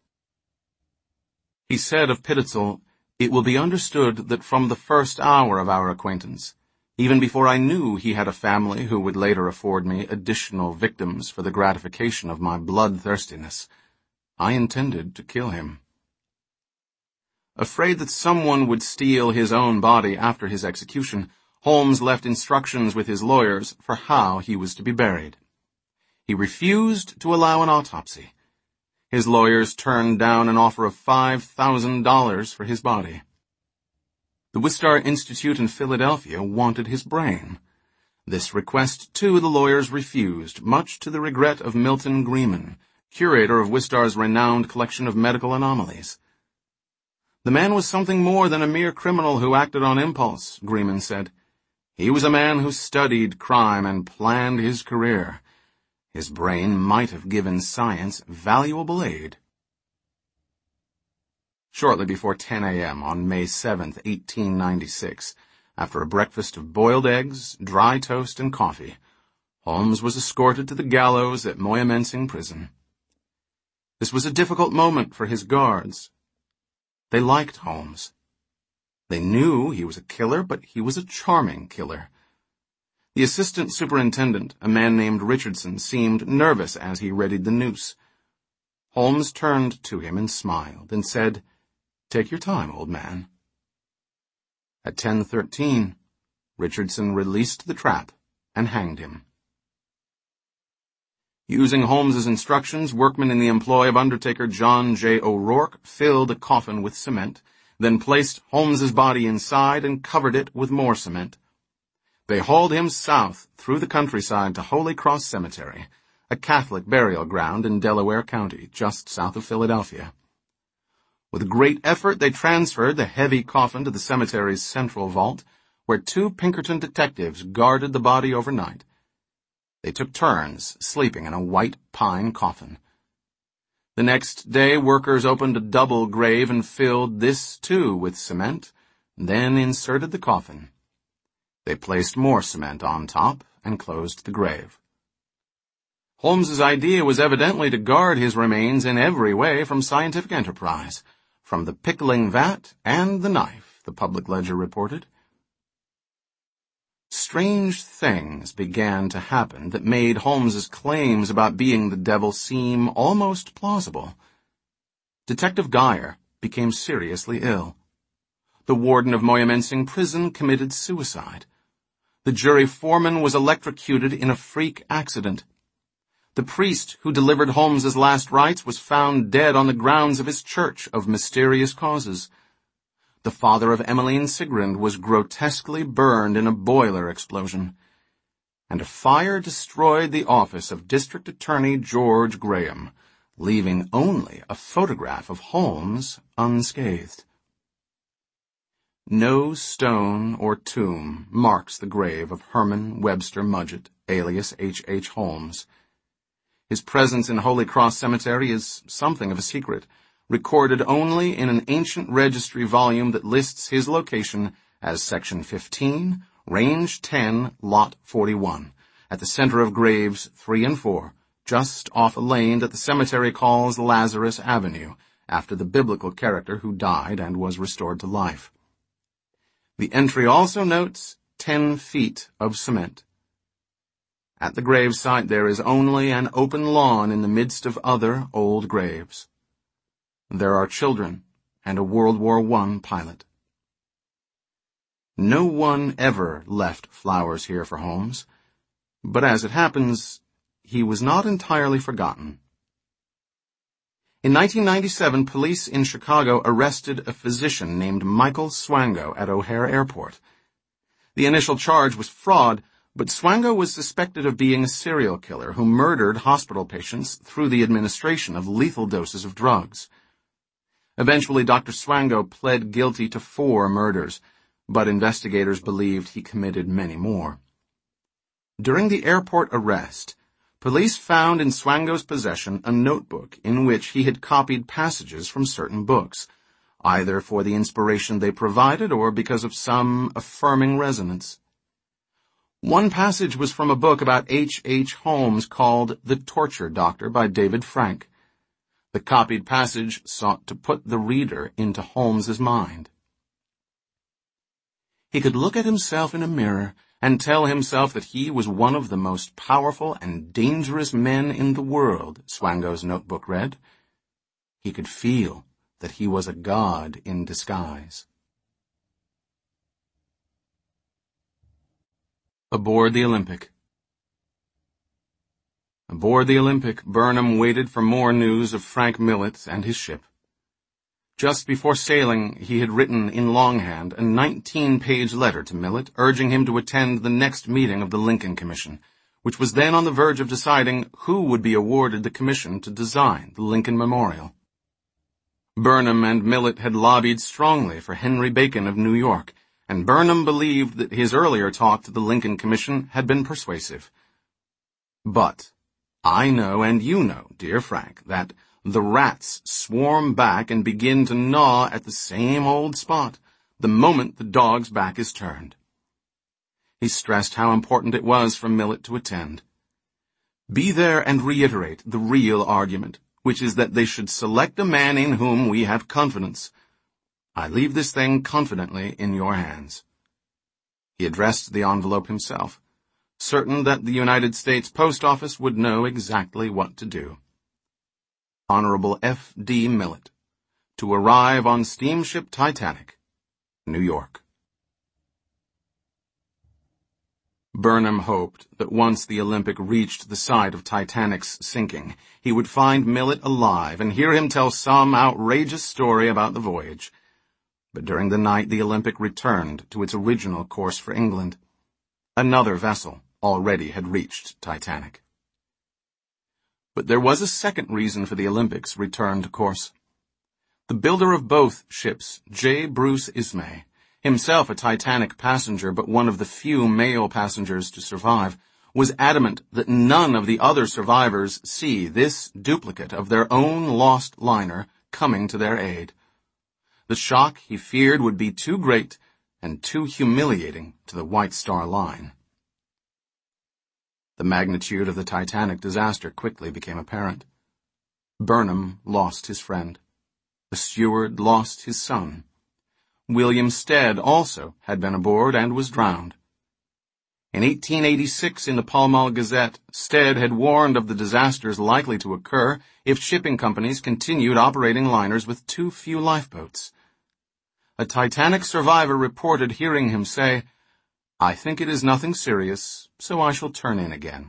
He said of Pititzel, "It will be understood that from the first hour of our acquaintance, even before I knew he had a family who would later afford me additional victims for the gratification of my bloodthirstiness, I intended to kill him." Afraid that someone would steal his own body after his execution, Holmes left instructions with his lawyers for how he was to be buried. He refused to allow an autopsy. His lawyers turned down an offer of five thousand dollars for his body. The Wistar Institute in Philadelphia wanted his brain. This request, too, the lawyers refused, much to the regret of Milton Greeman, curator of Wistar's renowned collection of medical anomalies. The man was something more than a mere criminal who acted on impulse, Greeman said. He was a man who studied crime and planned his career. His brain might have given science valuable aid. Shortly before ten a.m. on May seventh, eighteen ninety-six, after a breakfast of boiled eggs, dry toast, and coffee, Holmes was escorted to the gallows at Moyamensing Prison. This was a difficult moment for his guards. They liked Holmes. They knew he was a killer, but he was a charming killer. The assistant superintendent, a man named Richardson, seemed nervous as he readied the noose. Holmes turned to him and smiled and said, "Take your time, old man." At ten thirteen, Richardson released the trap and hanged him. Using Holmes's instructions, workmen in the employ of Undertaker John J. O'Rourke filled a coffin with cement, then placed Holmes's body inside and covered it with more cement. They hauled him south through the countryside to Holy Cross Cemetery, a Catholic burial ground in Delaware County, just south of Philadelphia. With great effort, they transferred the heavy coffin to the cemetery's central vault, where two Pinkerton detectives guarded the body overnight. They took turns sleeping in a white pine coffin. The next day, workers opened a double grave and filled this, too, with cement, then inserted the coffin. They placed more cement on top and closed the grave. Holmes's idea was evidently to guard his remains in every way from scientific enterprise, from the pickling vat and the knife, the Public Ledger reported. Strange things began to happen that made Holmes's claims about being the devil seem almost plausible. Detective Geyer became seriously ill. The warden of Moyamensing Prison committed suicide. The jury foreman was electrocuted in a freak accident. The priest who delivered Holmes's last rites was found dead on the grounds of his church of mysterious causes. The father of Emmeline Sigrand was grotesquely burned in a boiler explosion. And a fire destroyed the office of District Attorney George Graham, leaving only a photograph of Holmes unscathed. No stone or tomb marks the grave of Herman Webster Mudgett, alias H. H. Holmes. His presence in Holy Cross Cemetery is something of a secret, recorded only in an ancient registry volume that lists his location as Section fifteen, Range ten, Lot forty-one, at the center of graves three and four, just off a lane that the cemetery calls Lazarus Avenue, after the biblical character who died and was restored to life. The entry also notes ten feet of cement. At the gravesite there is only an open lawn in the midst of other old graves. There are children and a World War One pilot. No one ever left flowers here for Holmes, but as it happens, he was not entirely forgotten. In nineteen ninety-seven, police in Chicago arrested a physician named Michael Swango at O'Hare Airport. The initial charge was fraud, but Swango was suspected of being a serial killer who murdered hospital patients through the administration of lethal doses of drugs. Eventually, Doctor Swango pled guilty to four murders, but investigators believed he committed many more. During the airport arrest, police found in Swango's possession a notebook in which he had copied passages from certain books, either for the inspiration they provided or because of some affirming resonance. One passage was from a book about H. H. Holmes called The Torture Doctor by David Frank. The copied passage sought to put the reader into Holmes's mind. He could look at himself in a mirror and tell himself that he was one of the most powerful and dangerous men in the world, Swango's notebook read. He could feel that he was a god in disguise. Aboard the Olympic. Aboard the Olympic, Burnham waited for more news of Frank Millet and his ship. Just before sailing, he had written in longhand a nineteen-page letter to Millet urging him to attend the next meeting of the Lincoln Commission, which was then on the verge of deciding who would be awarded the commission to design the Lincoln Memorial. Burnham and Millet had lobbied strongly for Henry Bacon of New York, and Burnham believed that his earlier talk to the Lincoln Commission had been persuasive. But I know, and you know, dear Frank, that the rats swarm back and begin to gnaw at the same old spot the moment the dog's back is turned. He stressed how important it was for Millet to attend. Be there and reiterate the real argument, which is that they should select a man in whom we have confidence. I leave this thing confidently in your hands. He addressed the envelope himself, certain that the United States Post Office would know exactly what to do. Honorable F D Millet, to arrive on steamship Titanic, New York. Burnham hoped that once the Olympic reached the site of Titanic's sinking, he would find Millet alive and hear him tell some outrageous story about the voyage. But during the night the Olympic returned to its original course for England. Another vessel already had reached Titanic. But there was a second reason for the Olympic's return to course. The builder of both ships, J. Bruce Ismay, himself a Titanic passenger but one of the few male passengers to survive, was adamant that none of the other survivors see this duplicate of their own lost liner coming to their aid. The shock, he feared, would be too great and too humiliating to the White Star Line. The magnitude of the Titanic disaster quickly became apparent. Burnham lost his friend. The steward lost his son. William Stead also had been aboard and was drowned. In eighteen eighty-six, in the Pall Mall Gazette, Stead had warned of the disasters likely to occur if shipping companies continued operating liners with too few lifeboats. A Titanic survivor reported hearing him say, "I think it is nothing serious, so I shall turn in again."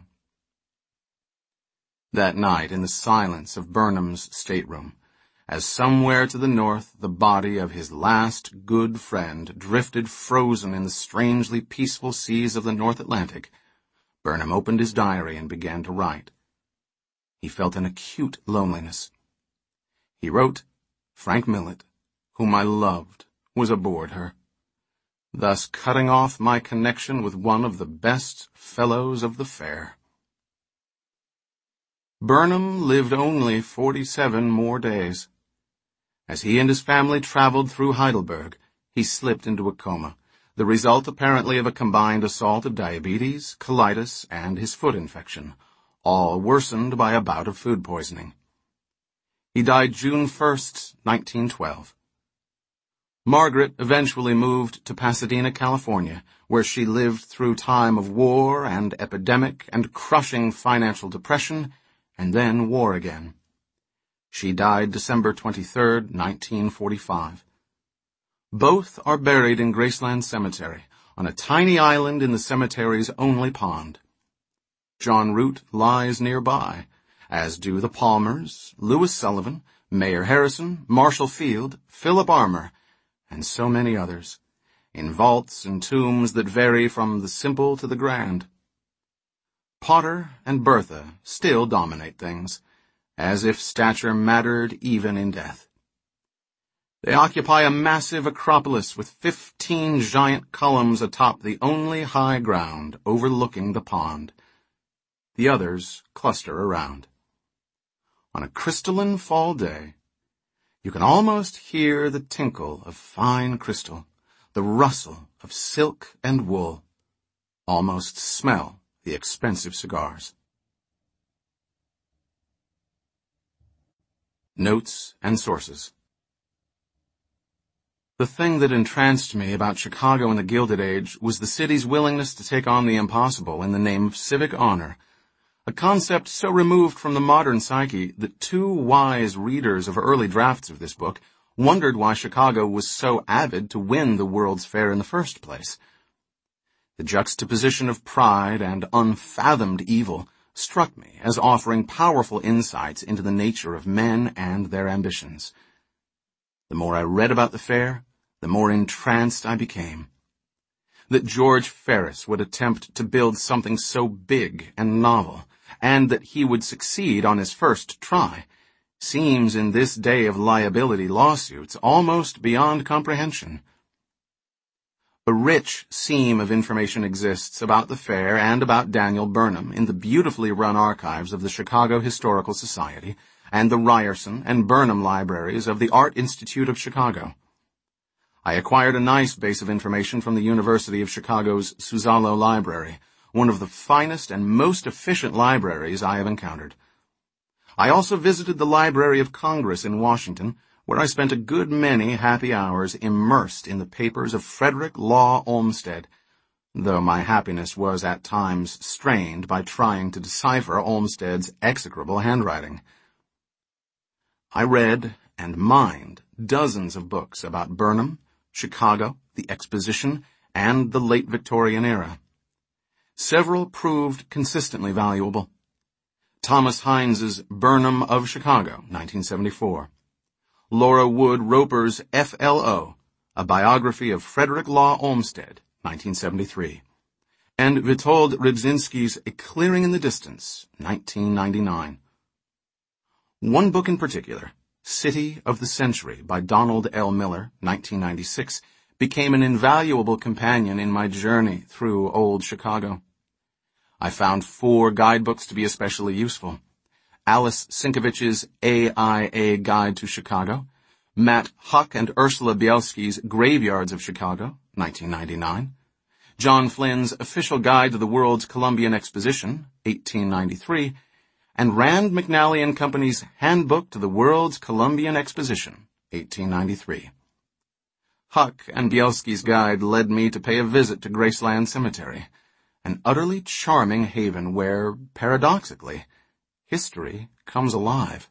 That night, in the silence of Burnham's stateroom, as somewhere to the north the body of his last good friend drifted frozen in the strangely peaceful seas of the North Atlantic, Burnham opened his diary and began to write. He felt an acute loneliness. He wrote, "Frank Millet, whom I loved, was aboard her, thus cutting off my connection with one of the best fellows of the fair." Burnham lived only forty-seven more days. As he and his family traveled through Heidelberg, he slipped into a coma, the result apparently of a combined assault of diabetes, colitis, and his foot infection, all worsened by a bout of food poisoning. He died June first, nineteen twelve. Margaret eventually moved to Pasadena, California, where she lived through time of war and epidemic and crushing financial depression, and then war again. She died December twenty-third, nineteen forty-five. Both are buried in Graceland Cemetery, on a tiny island in the cemetery's only pond. John Root lies nearby, as do the Palmers, Louis Sullivan, Mayor Harrison, Marshall Field, Philip Armour, and so many others, in vaults and tombs that vary from the simple to the grand. Potter and Bertha still dominate things, as if stature mattered even in death. They occupy a massive acropolis with fifteen giant columns atop the only high ground overlooking the pond. The others cluster around. On a crystalline fall day, you can almost hear the tinkle of fine crystal, the rustle of silk and wool, almost smell the expensive cigars. Notes and sources. The thing that entranced me about Chicago in the Gilded Age was the city's willingness to take on the impossible in the name of civic honor, a concept so removed from the modern psyche that two wise readers of early drafts of this book wondered why Chicago was so avid to win the World's Fair in the first place. The juxtaposition of pride and unfathomed evil struck me as offering powerful insights into the nature of men and their ambitions. The more I read about the fair, the more entranced I became. That George Ferris would attempt to build something so big and novel, and that he would succeed on his first try, seems in this day of liability lawsuits almost beyond comprehension. A rich seam of information exists about the fair and about Daniel Burnham in the beautifully run archives of the Chicago Historical Society and the Ryerson and Burnham libraries of the Art Institute of Chicago. I acquired a nice base of information from the University of Chicago's Suzzallo Library, one of the finest and most efficient libraries I have encountered. I also visited the Library of Congress in Washington, where I spent a good many happy hours immersed in the papers of Frederick Law Olmsted, though my happiness was at times strained by trying to decipher Olmsted's execrable handwriting. I read and mined dozens of books about Burnham, Chicago, the Exposition, and the late Victorian era. Several proved consistently valuable. Thomas Haines's Burnham of Chicago, nineteen seventy-four. Laura Wood Roper's F L O, a biography of Frederick Law Olmsted, nineteen seventy-three. And Witold Rybczynski's A Clearing in the Distance, nineteen ninety-nine. One book in particular, City of the Century by Donald L. Miller, nineteen ninety-six, became an invaluable companion in my journey through old Chicago. I found four guidebooks to be especially useful. Alice Sinkovich's A I A Guide to Chicago, Matt Huck and Ursula Bielski's Graveyards of Chicago, nineteen ninety-nine, John Flynn's Official Guide to the World's Columbian Exposition, eighteen ninety-three, and Rand McNally and Company's Handbook to the World's Columbian Exposition, eighteen ninety-three. Huck and Bielski's guide led me to pay a visit to Graceland Cemetery, an utterly charming haven where, paradoxically, history comes alive.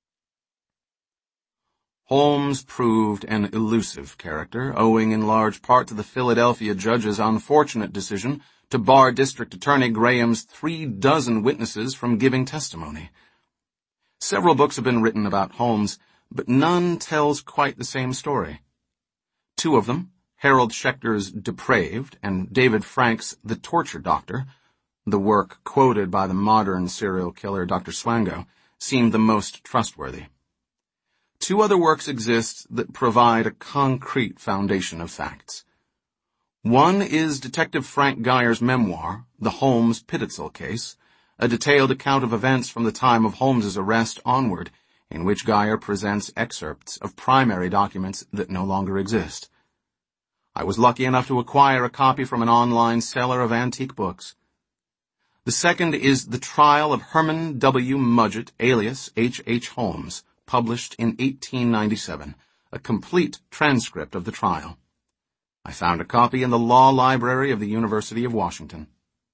Holmes proved an elusive character, owing in large part to the Philadelphia judge's unfortunate decision to bar District Attorney Graham's three dozen witnesses from giving testimony. Several books have been written about Holmes, but none tells quite the same story. Two of them, Harold Schechter's Depraved and David Frank's The Torture Doctor, the work quoted by the modern serial killer Doctor Swango, seemed the most trustworthy. Two other works exist that provide a concrete foundation of facts. One is Detective Frank Geyer's memoir, The Holmes Pititzel Case, a detailed account of events from the time of Holmes's arrest onward, in which Geyer presents excerpts of primary documents that no longer exist. I was lucky enough to acquire a copy from an online seller of antique books. The second is The Trial of Herman W. Mudgett, alias H. H. Holmes, published in eighteen ninety-seven, a complete transcript of the trial. I found a copy in the Law Library of the University of Washington.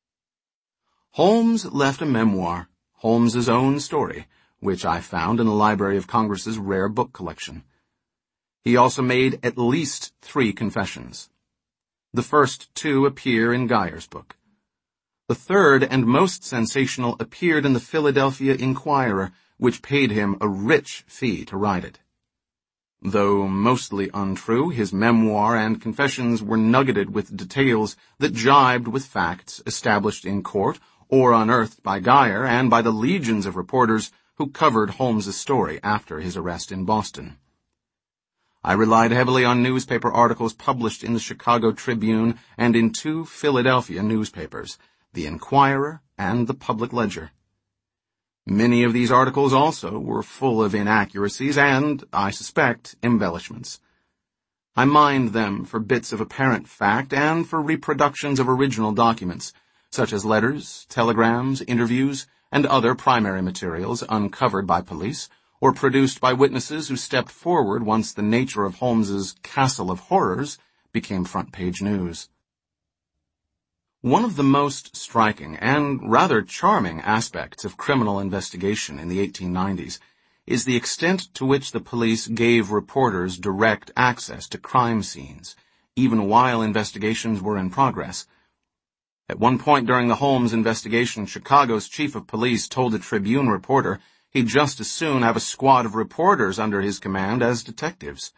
Holmes left a memoir, Holmes's own story, which I found in the Library of Congress's rare book collection. He also made at least three confessions. The first two appear in Geyer's book. The third and most sensational appeared in the Philadelphia Inquirer, which paid him a rich fee to write it. Though mostly untrue, his memoir and confessions were nuggeted with details that jibed with facts established in court or unearthed by Geyer and by the legions of reporters who covered Holmes's story after his arrest in Boston. I relied heavily on newspaper articles published in the Chicago Tribune and in two Philadelphia newspapers, the Inquirer and the Public Ledger. Many of these articles also were full of inaccuracies and, I suspect, embellishments. I mined them for bits of apparent fact and for reproductions of original documents, such as letters, telegrams, interviews, and other primary materials uncovered by police or produced by witnesses who stepped forward once the nature of Holmes's Castle of Horrors became front-page news. One of the most striking and rather charming aspects of criminal investigation in the eighteen nineties is the extent to which the police gave reporters direct access to crime scenes, even while investigations were in progress. At one point during the Holmes investigation, Chicago's chief of police told a Tribune reporter he'd just as soon have a squad of reporters under his command as detectives.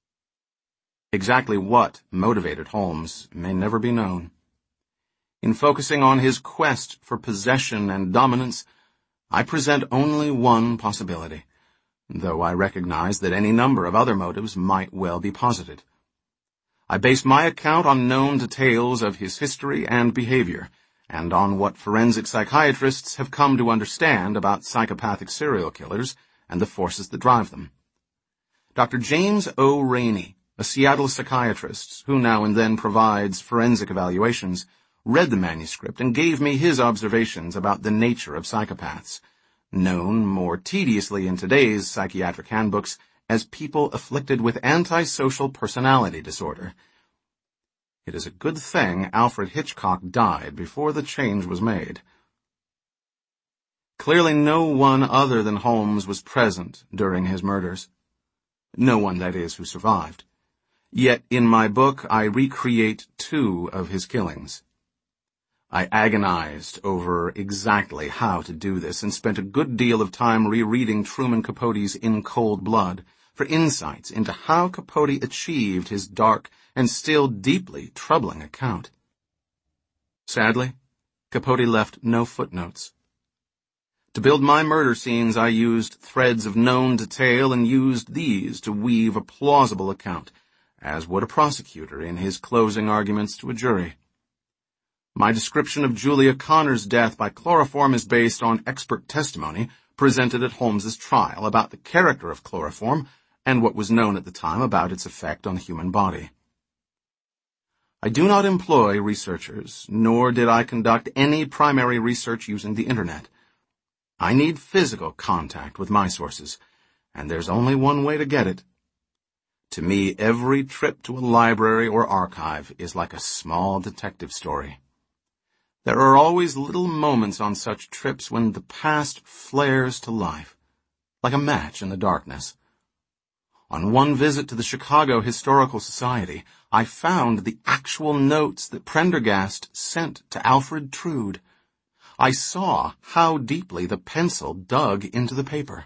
Exactly what motivated Holmes may never be known. In focusing on his quest for possession and dominance, I present only one possibility, though I recognize that any number of other motives might well be posited. I base my account on known details of his history and behavior, and on what forensic psychiatrists have come to understand about psychopathic serial killers and the forces that drive them. Doctor James O. Rainey, a Seattle psychiatrist who now and then provides forensic evaluations, read the manuscript and gave me his observations about the nature of psychopaths, known more tediously in today's psychiatric handbooks as people afflicted with antisocial personality disorder. It is a good thing Alfred Hitchcock died before the change was made. Clearly no one other than Holmes was present during his murders. No one, that is, who survived. Yet in my book I recreate two of his killings. I agonized over exactly how to do this and spent a good deal of time rereading Truman Capote's In Cold Blood for insights into how Capote achieved his dark and still deeply troubling account. Sadly, Capote left no footnotes. To build my murder scenes, I used threads of known detail and used these to weave a plausible account, as would a prosecutor in his closing arguments to a jury. My description of Julia Connor's death by chloroform is based on expert testimony presented at Holmes's trial about the character of chloroform and what was known at the time about its effect on the human body. I do not employ researchers, nor did I conduct any primary research using the Internet. I need physical contact with my sources, and there's only one way to get it. To me, every trip to a library or archive is like a small detective story. There are always little moments on such trips when the past flares to life, like a match in the darkness. On one visit to the Chicago Historical Society, I found the actual notes that Prendergast sent to Alfred Trude. I saw how deeply the pencil dug into the paper.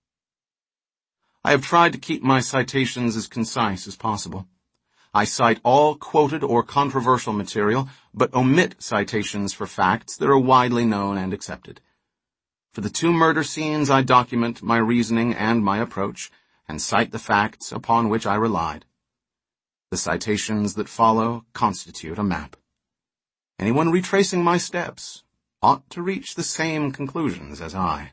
I have tried to keep my citations as concise as possible. I cite all quoted or controversial material, but omit citations for facts that are widely known and accepted. For the two murder scenes, I document my reasoning and my approach, and cite the facts upon which I relied. The citations that follow constitute a map. Anyone retracing my steps ought to reach the same conclusions as I.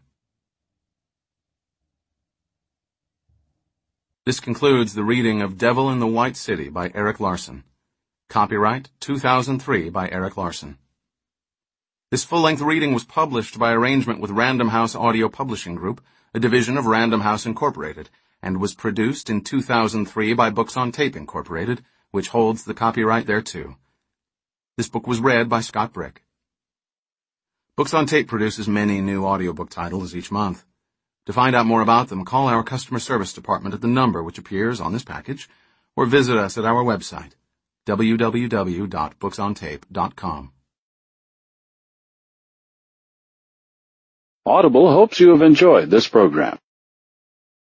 This concludes the reading of Devil in the White City by Erik Larson. Copyright two thousand three by Erik Larson. This full-length reading was published by arrangement with Random House Audio Publishing Group, a division of Random House Incorporated, and was produced in two thousand three by Books on Tape Incorporated, which holds the copyright thereto. This book was read by Scott Brick. Books on Tape produces many new audiobook titles each month. To find out more about them, call our customer service department at the number which appears on this package, or visit us at our website, w w w dot books on tape dot com. Audible hopes you have enjoyed this program.